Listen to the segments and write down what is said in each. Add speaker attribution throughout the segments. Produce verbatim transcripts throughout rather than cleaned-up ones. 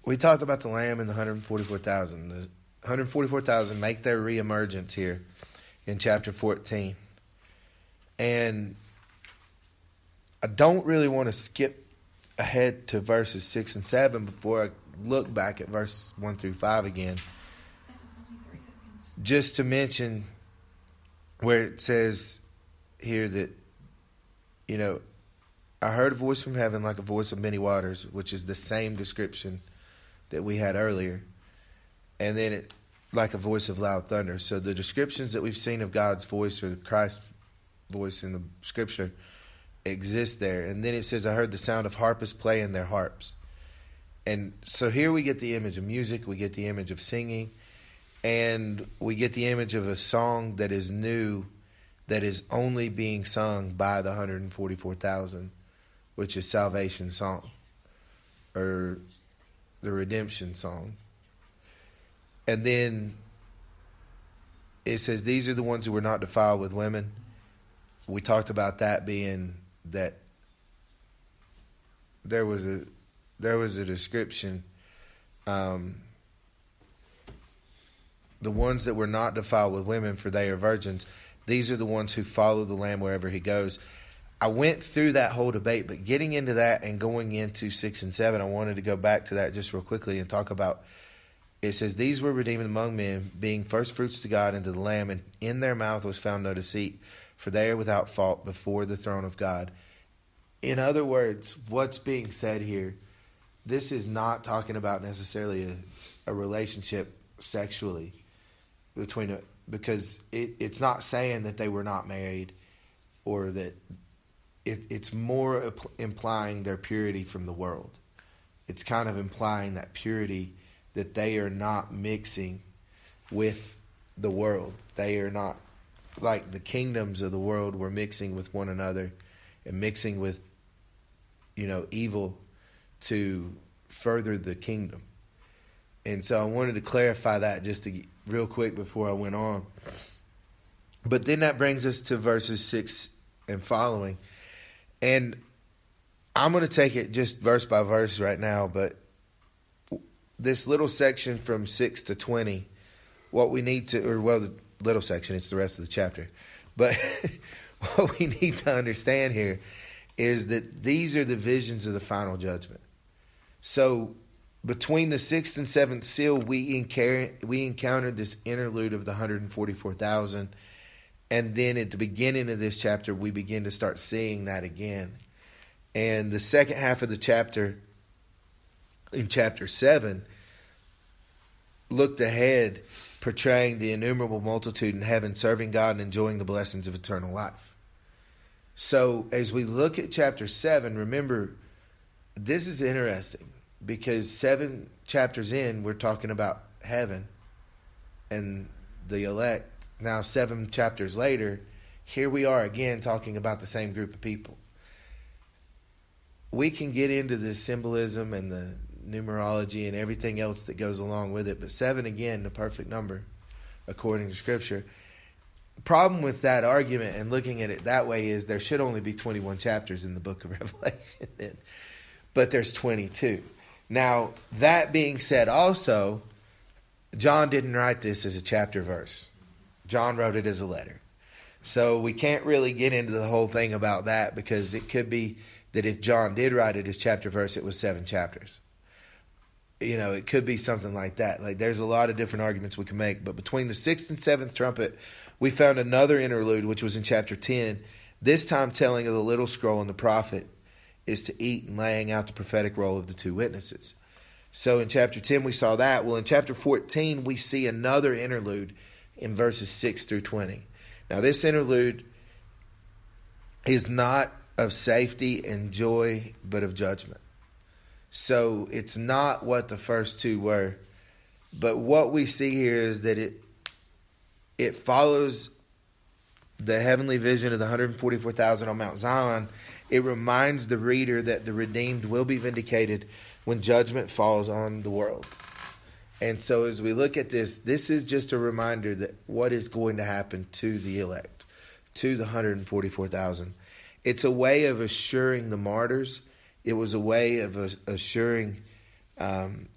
Speaker 1: we talked about the Lamb and the one hundred forty-four thousand. The one hundred forty-four thousand make their reemergence here in chapter fourteen. And I don't really want to skip ahead to verses six and seven before I look back at verse one through five again.
Speaker 2: That was only three tokens.
Speaker 1: Just to mention where it says here that, you know, I heard a voice from heaven like a voice of many waters, which is the same description that we had earlier. And then it like a voice of loud thunder. So the descriptions that we've seen of God's voice or Christ's voice in the scripture exist there. And then it says, I heard the sound of harpists playing their harps. And so here we get the image of music, we get the image of singing, and we get the image of a song that is new, that is only being sung by the one hundred forty-four thousand, which is salvation song, or the redemption song. And then it says, these are the ones who were not defiled with women. We talked about that being that there was a there was a description. Um, the ones that were not defiled with women, for they are virgins. These are the ones who follow the Lamb wherever he goes. I went through that whole debate, but getting into that and going into six and seven, I wanted to go back to that just real quickly and talk about, it says, these were redeemed among men, being first fruits to God and to the Lamb, and in their mouth was found no deceit, for they are without fault before the throne of God. In other words, what's being said here, this is not talking about necessarily a, a relationship sexually between a, because it, it's not saying that they were not married, or that it, it's more implying their purity from the world. It's kind of implying that purity, that they are not mixing with the world. They are not like the kingdoms of the world were mixing with one another and mixing with, you know, evil to further the kingdom. And so I wanted to clarify that just to get, real quick before I went on. But then that brings us to verses six and following. And I'm going to take it just verse by verse right now, but this little section from six to twenty, what we need to, or well, the little section, it's the rest of the chapter. But what we need to understand here is that these are the visions of the final judgment. So between the sixth and seventh seal, we encounter, we encountered this interlude of the one hundred forty-four thousand. And then at the beginning of this chapter, we begin to start seeing that again. And the second half of the chapter, in chapter seven, looked ahead, portraying the innumerable multitude in heaven, serving God and enjoying the blessings of eternal life. So as we look at chapter seven, remember, this is interesting because seven chapters in, we're talking about heaven and the elect. Now, seven chapters later, here we are again talking about the same group of people. We can get into the symbolism and the numerology and everything else that goes along with it, but seven, again, the perfect number according to Scripture. The problem with that argument and looking at it that way is there should only be twenty-one chapters in the book of Revelation, but there's twenty-two. Now, that being said also, John didn't write this as a chapter verse. John wrote it as a letter. So we can't really get into the whole thing about that, because it could be that if John did write it as chapter verse, it was seven chapters. You know, it could be something like that. Like, there's a lot of different arguments we can make. But between the sixth and seventh trumpet, we found another interlude, which was in chapter ten, this time telling of the little scroll and the prophet is to eat, and laying out the prophetic role of the two witnesses. So in chapter ten, we saw that. Well, in chapter fourteen, we see another interlude in verses six through twenty. Now, this interlude is not of safety and joy, but of judgment. So it's not what the first two were. But what we see here is that it it follows the heavenly vision of the one hundred forty-four thousand on Mount Zion. It reminds the reader that the redeemed will be vindicated when judgment falls on the world. And so as we look at this, this is just a reminder that what is going to happen to the elect, to the one hundred forty-four thousand. It's a way of assuring the martyrs. It was a way of assuring um,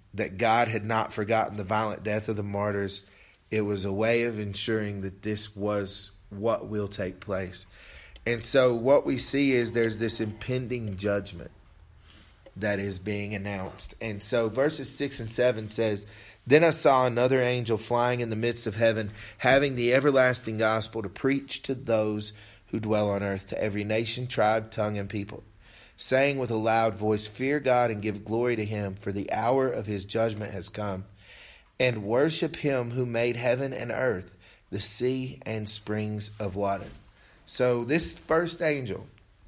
Speaker 1: that God had not forgotten the violent death of the martyrs. It was a way of ensuring that this was what will take place. And so what we see is there's this impending judgment that is being announced. And so verses six and seven says, "Then I saw another angel flying in the midst of heaven, having the everlasting gospel to preach to those who dwell on earth, to every nation, tribe, tongue, and people, saying with a loud voice, Fear God and give glory to him, for the hour of his judgment has come. And worship him who made heaven and earth, the sea and springs of water." So this first angel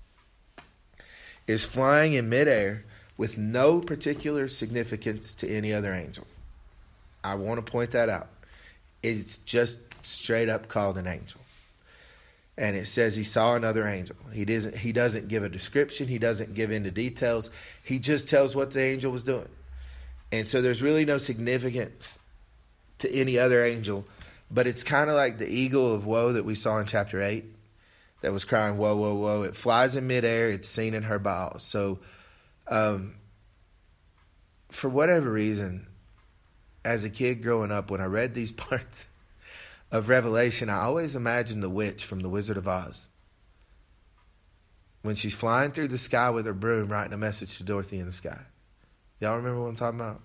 Speaker 1: is flying in midair with no particular significance to any other angel. I want to point that out. It's just straight up called an angel. And it says he saw another angel. He doesn't, he doesn't give a description. He doesn't give into details. He just tells what the angel was doing. And so there's really no significance to any other angel. But it's kind of like the eagle of woe that we saw in chapter eight that was crying, woe, woe, woe. It flies in midair. It's seen and heard by all. So um, for whatever reason, as a kid growing up, when I read these parts of Revelation, I always imagined the witch from The Wizard of Oz. When she's flying through the sky with her broom, writing a message to Dorothy in the sky. Y'all remember what I'm talking about?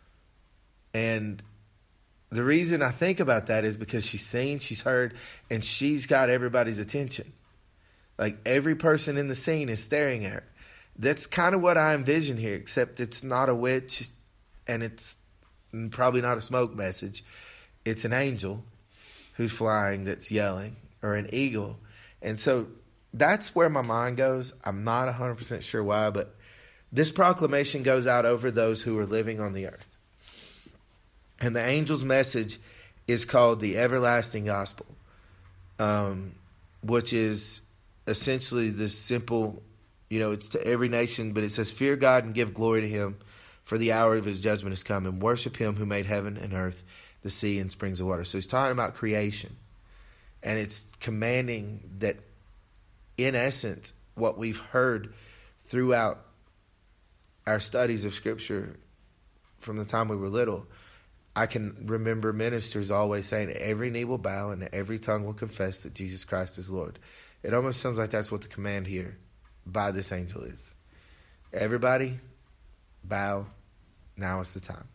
Speaker 1: And the reason I think about that is because she's seen, she's heard, and she's got everybody's attention. Like every person in the scene is staring at her. That's kind of what I envision here, except it's not a witch and it's probably not a smoke message. It's an angel who's flying that's yelling, or an eagle. And so that's where my mind goes. I'm not one hundred percent sure why, but this proclamation goes out over those who are living on the earth. And the angel's message is called the everlasting gospel, um, which is essentially this simple, you know, it's to every nation, but it says, "Fear God and give glory to him, for the hour of his judgment has come, and worship him who made heaven and earth, the sea and springs of water." So he's talking about creation. And it's commanding that, in essence, what we've heard throughout our studies of Scripture from the time we were little. I can remember ministers always saying, every knee will bow and every tongue will confess that Jesus Christ is Lord. It almost sounds like that's what the command here by this angel is. Everybody bow. Now is the time.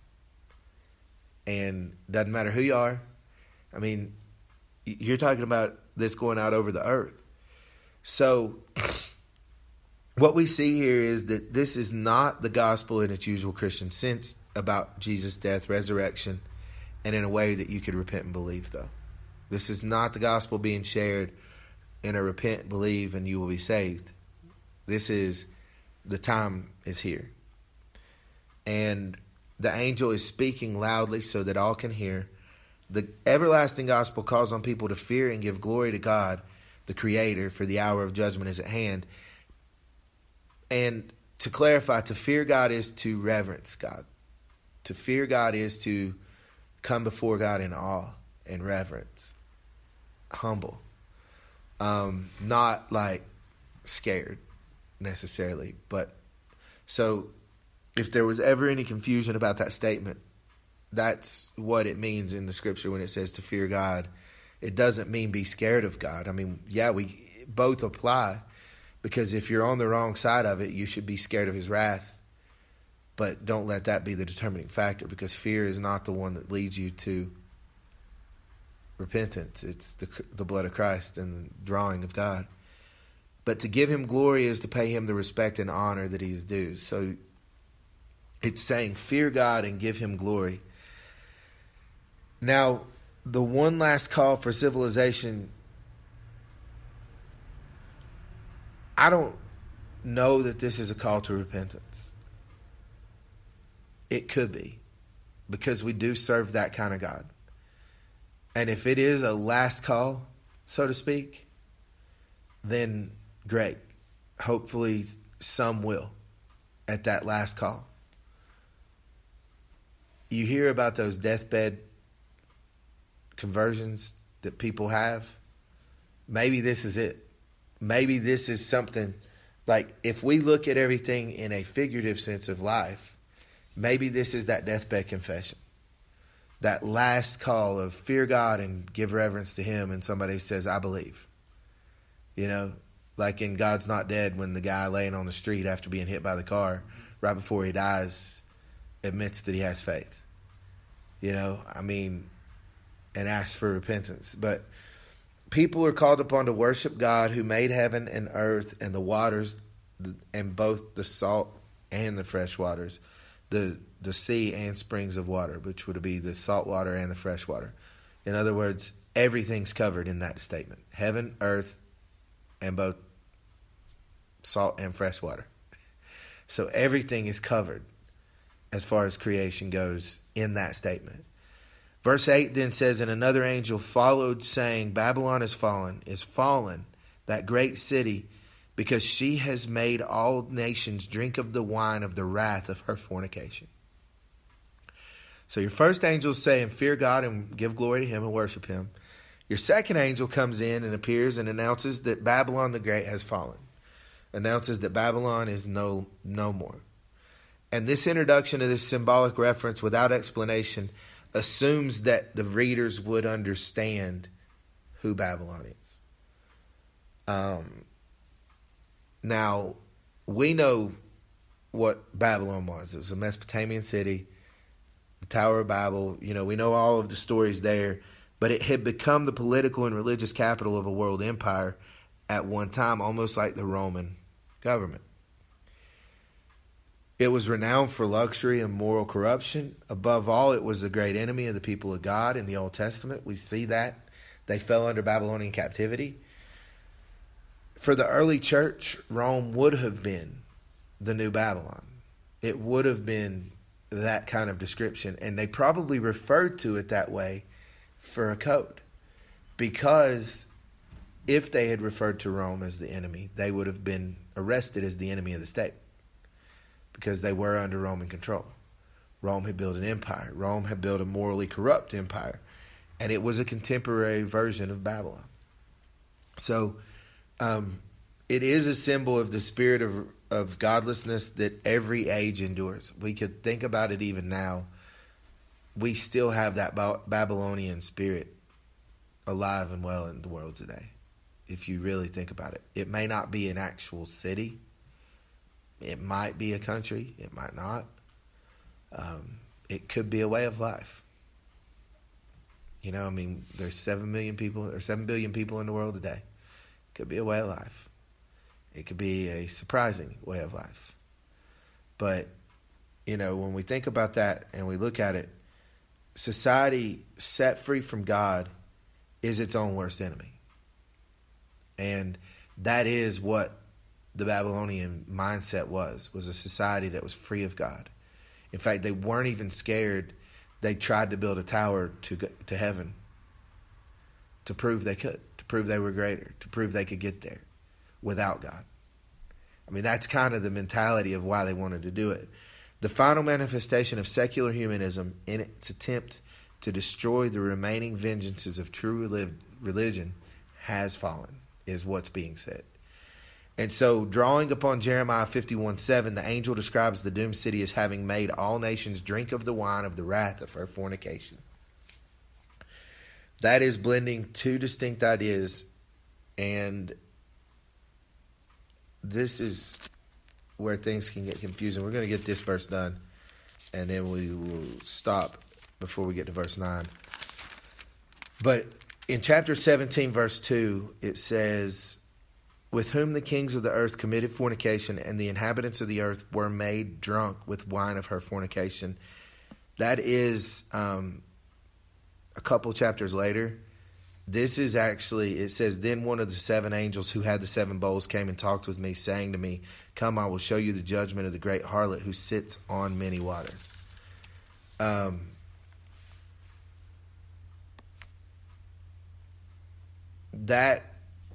Speaker 1: And doesn't matter who you are. I mean, you're talking about this going out over the earth. So what we see here is that this is not the gospel in its usual Christian sense about Jesus' death, resurrection, and in a way that you could repent and believe, though. This is not the gospel being shared in a repent, believe, and you will be saved. This is the time is here. And the angel is speaking loudly so that all can hear. The everlasting gospel calls on people to fear and give glory to God, the Creator, for the hour of judgment is at hand. And to clarify, to fear God is to reverence God. To fear God is to come before God in awe and reverence. Humble. Um, not like scared necessarily. But so if there was ever any confusion about that statement, that's what it means in the Scripture when it says to fear God. It doesn't mean be scared of God. I mean, yeah, we both apply, because if you're on the wrong side of it, you should be scared of his wrath. But don't let that be the determining factor, because fear is not the one that leads you to repentance. It's the, the blood of Christ and the drawing of God. But to give him glory is to pay him the respect and honor that he's due. So it's saying fear God and give him glory. Now, the one last call for civilization, I don't know that this is a call to repentance. It could be, because we do serve that kind of God. And if it is a last call, so to speak, then great. Hopefully some will at that last call. You hear about those deathbed conversions that people have. Maybe this is it. Maybe this is something like, if we look at everything in a figurative sense of life, Maybe this is that deathbed confession. That last call of fear God and give reverence to him, and somebody says, I believe. You know, like in God's Not Dead, when the guy laying on the street after being hit by the car, right before he dies, admits that he has faith. You know, I mean, and asks for repentance. But people are called upon to worship God who made heaven and earth and the waters, and both the salt and the fresh waters, the the sea and springs of water, which would be the salt water and the fresh water. In other words, everything's covered in that statement. Heaven, earth, and both salt and fresh water. So everything is covered as far as creation goes in that statement. Verse eight then says, and another angel followed, saying, Babylon is fallen, is fallen, that great city, because she has made all nations drink of the wine of the wrath of her fornication. So your first angel is saying, fear God and give glory to him and worship him. Your second angel comes in and appears and announces that Babylon the Great has fallen. Announces that Babylon is no, no more. And this introduction to this symbolic reference without explanation assumes that the readers would understand who Babylon is. Um, now, we know what Babylon was. It was a Mesopotamian city, the Tower of Babel. You know, we know all of the stories there. But it had become the political and religious capital of a world empire at one time, almost like the Roman government. It was renowned for luxury and moral corruption. Above all, it was a great enemy of the people of God in the Old Testament. We see that. They fell under Babylonian captivity. For the early church, Rome would have been the new Babylon. It would have been that kind of description. And they probably referred to it that way for a code. Because if they had referred to Rome as the enemy, they would have been arrested as the enemy of the state. Because they were under Roman control. Rome had built an empire. Rome had built a morally corrupt empire. And it was a contemporary version of Babylon. So um, it is a symbol of the spirit of, of godlessness that every age endures. We could think about it even now. We still have that Babylonian spirit alive and well in the world today. If you really think about it. It may not be an actual city. It might be a country. It might not. Um, it could be a way of life. You know, I mean, there's seven million people or seven billion people in the world today. It could be a way of life. It could be a surprising way of life. But, you know, when we think about that and we look at it, society set free from God is its own worst enemy. And that is what the Babylonian mindset was, was a society that was free of God. In fact, they weren't even scared. They tried to build a tower to to heaven to prove they could, to prove they were greater, to prove they could get there without God. I mean, that's kind of the mentality of why they wanted to do it. The final manifestation of secular humanism in its attempt to destroy the remaining vengeances of true religion has fallen, is what's being said. And so, drawing upon Jeremiah fifty-one seven, the angel describes the doomed city as having made all nations drink of the wine of the wrath of her fornication. That is blending two distinct ideas, and this is where things can get confusing. We're going to get this verse done, and then we will stop before we get to verse nine. But in chapter seventeen, verse two, it says, with whom the kings of the earth committed fornication, and the inhabitants of the earth were made drunk with wine of her fornication. That is um, a couple chapters later. This is actually, it says, then one of the seven angels who had the seven bowls came and talked with me, saying to me, come, I will show you the judgment of the great harlot who sits on many waters. Um, that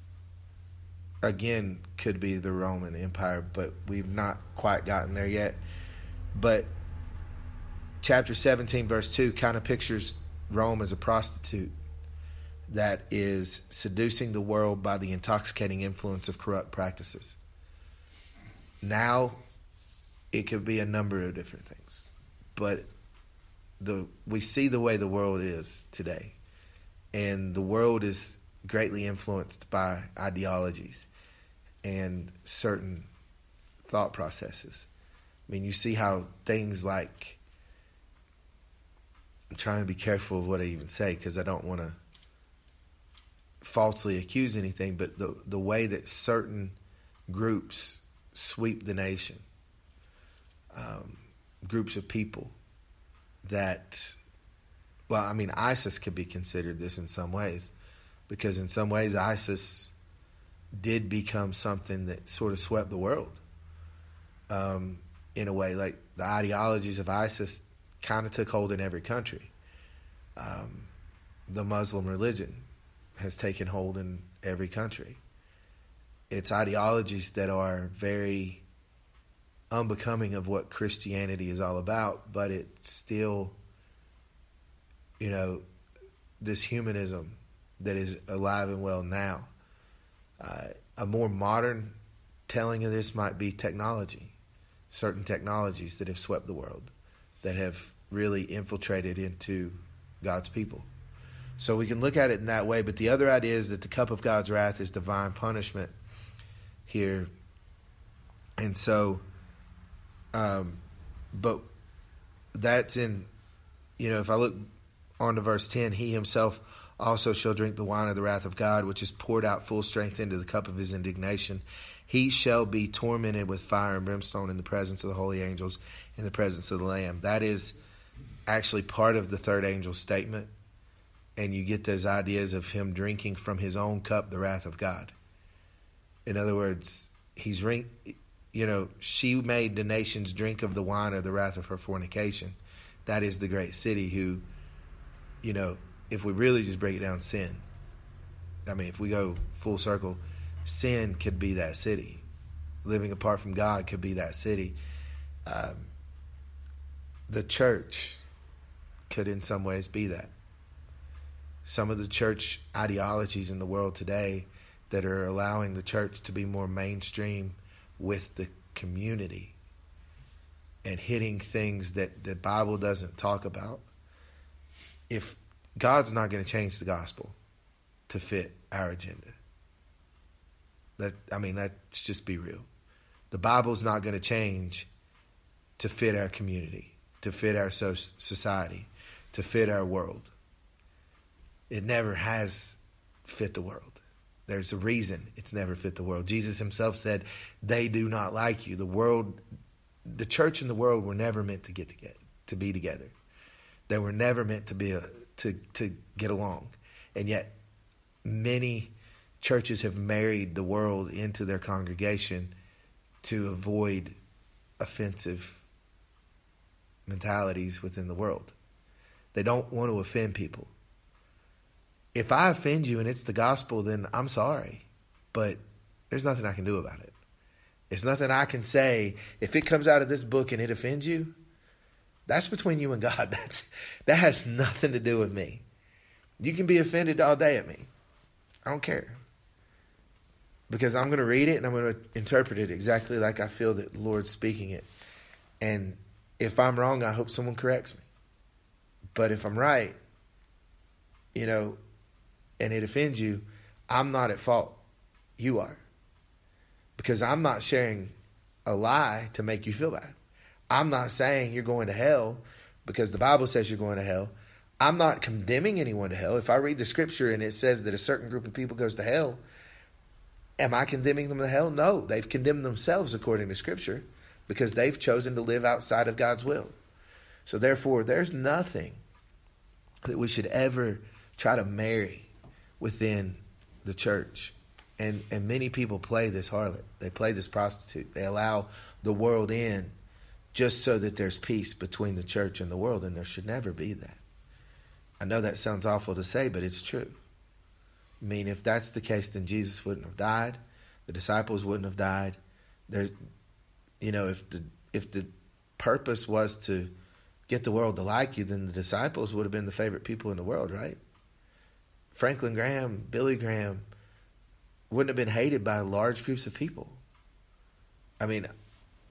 Speaker 1: again could be the Roman Empire, but we've not quite gotten there yet. But chapter seventeen, verse two kind of pictures Rome as a prostitute that is seducing the world by the intoxicating influence of corrupt practices. Now, it could be a number of different things. but the we see the way the world is today, and the world is greatly influenced by ideologies and certain thought processes. I mean, you see how things like, I'm trying to be careful of what I even say because I don't want to falsely accuse anything, but the the way that certain groups sweep the nation, um, groups of people that, well, I mean, ISIS could be considered this in some ways, because in some ways ISIS did become something that sort of swept the world. Um, in a way, like the ideologies of ISIS kind of took hold in every country. Um, the Muslim religion has taken hold in every country. It's ideologies that are very unbecoming of what Christianity is all about, but it's still, you know, this humanism that is alive and well now. Uh, a more modern telling of this might be technology, certain technologies that have swept the world, that have really infiltrated into God's people. So we can look at it in that way, but the other idea is that the cup of God's wrath is divine punishment here. And so, um, but that's in, you know, if I look on to verse ten, he himself also shall drink the wine of the wrath of God, which is poured out full strength into the cup of his indignation. He shall be tormented with fire and brimstone in the presence of the holy angels, in the presence of the Lamb. That is actually part of the third angel's statement. And you get those ideas of him drinking from his own cup, the wrath of God. In other words, he's, you know, she made the nations drink of the wine of the wrath of her fornication. That is the great city who, you know, if we really just break it down, sin. I mean, if we go full circle, sin could be that city. Living apart from God could be that city. Um, the church could in some ways be that. Some of the church ideologies in the world today that are allowing the church to be more mainstream with the community and hitting things that the Bible doesn't talk about. If God's not going to change the gospel to fit our agenda, that I mean, let's just be real. The Bible's not going to change to fit our community, to fit our society, to fit our world. It never has fit the world. There's a reason it's never fit the world. Jesus himself said, they do not like you. The world, the church and the world were never meant to get together, to be together. They were never meant to be a, to to get along. And yet many churches have married the world into their congregation to avoid offensive mentalities within the world. They don't want to offend people. If I offend you and it's the gospel, then I'm sorry, but there's nothing I can do about it. There's nothing I can say. If it comes out of this book and it offends you, that's between you and God. That's that has nothing to do with me. You can be offended all day at me. I don't care. Because I'm going to read it and I'm going to interpret it exactly like I feel that the Lord's speaking it. And if I'm wrong, I hope someone corrects me. But if I'm right, you know, and it offends you, I'm not at fault. You are. Because I'm not sharing a lie to make you feel bad. I'm not saying you're going to hell because the Bible says you're going to hell. I'm not condemning anyone to hell. If I read the scripture and it says that a certain group of people goes to hell, am I condemning them to hell? No, they've condemned themselves according to scripture because they've chosen to live outside of God's will. So therefore, there's nothing that we should ever try to marry within the church. And and many people play this harlot. They play this prostitute. They allow the world in just so that there's peace between the church and the world, and there should never be that. I know that sounds awful to say, but it's true. I mean, if that's the case, then Jesus wouldn't have died. The disciples wouldn't have died. There, you know, if the if the purpose was to get the world to like you, then the disciples would have been the favorite people in the world, right? Franklin Graham, Billy Graham wouldn't have been hated by large groups of people. I mean,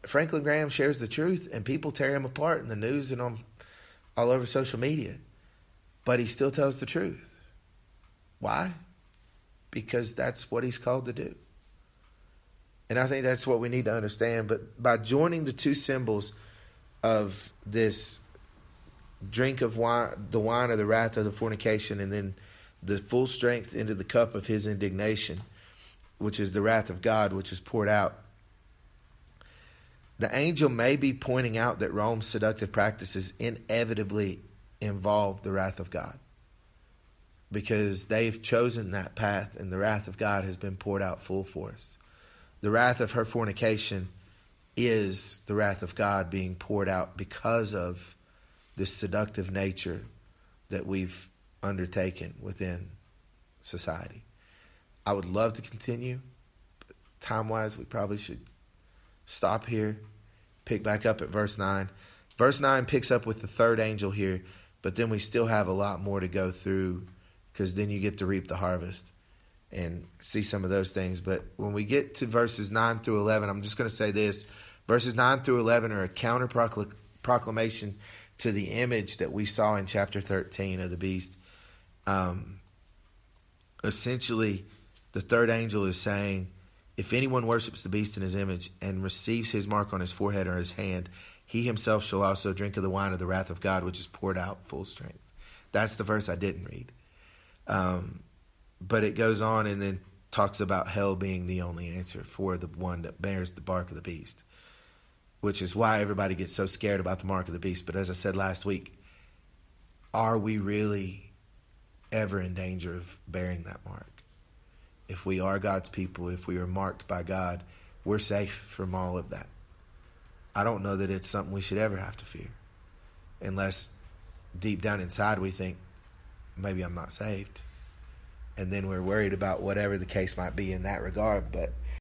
Speaker 1: Franklin Graham shares the truth, and people tear him apart in the news and on all over social media. But he still tells the truth. Why? Because that's what he's called to do. And I think that's what we need to understand. But by joining the two symbols of this drink of wine, the wine of the wrath of the fornication, and then the full strength into the cup of his indignation, which is the wrath of God, which is poured out, the angel may be pointing out that Rome's seductive practices inevitably involve the wrath of God, because they've chosen that path, and the wrath of God has been poured out full force. The wrath of her fornication is the wrath of God being poured out because of this seductive nature that we've undertaken within society. I would love to continue. But time-wise, we probably should stop here, pick back up at verse nine. Verse nine picks up with the third angel here, but then we still have a lot more to go through, because then you get to reap the harvest and see some of those things. But when we get to verses nine through eleven, I'm just going to say this. Verses nine through eleven are a counter proclamation to the image that we saw in chapter thirteen of the beast. Um, essentially, the third angel is saying, if anyone worships the beast in his image and receives his mark on his forehead or his hand, he himself shall also drink of the wine of the wrath of God, which is poured out full strength. That's the verse I didn't read. Um, but it goes on and then talks about hell being the only answer for the one that bears the mark of the beast, which is why everybody gets so scared about the mark of the beast. But as I said last week, are we really ever in danger of bearing that mark? If we are God's people, if we are marked by God, we're safe from all of that. I don't know that it's something we should ever have to fear, unless deep down inside we think, maybe I'm not saved. And then we're worried about whatever the case might be in that regard. But